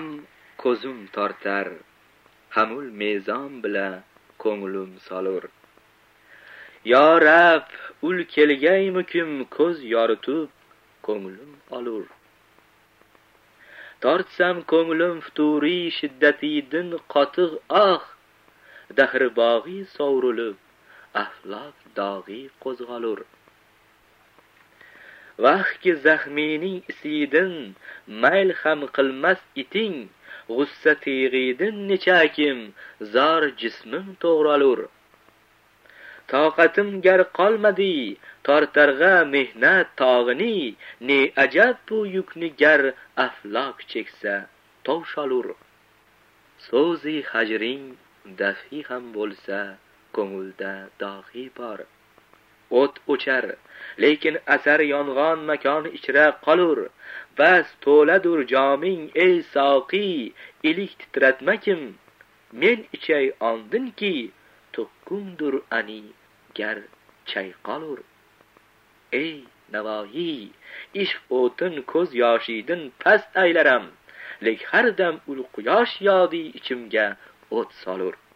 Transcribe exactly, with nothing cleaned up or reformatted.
ko'zim tortar, hamul mezon bila ko'nglim solur. Yo Rab, ul kelgaymikim ko'z yoritib ko'nglim olur. Tortsam ko'nglim futuri shiddatidin qotiq ah, dahri bog'i sovrilib aflok dog'i qo'zg'alur. Vaqtki zaxmining isidin mayl ham qilmas iting, g'ussa tig'idin nechakim zor jismim to'g'ralur. Toqatim gar qolmadi tortarg'a mehnat tog'ini, ne ajab bu yukni gar aflok cheksa tovshalur. So'zi hajring dafi ham bo'lsa ko'ngilda dog'i bor. O't o'char, lekin asar yong'on makon ichra qolur. Bas to'ladur joming ey soqi, ilik titratmakim, men ichay ondinki to'kkumdur ani gar chayqalur. Ey Navoiy, ishq o'tin ko'z yoshidin past aylaram, lek har dam ul quyosh yodi ichimga o't solur.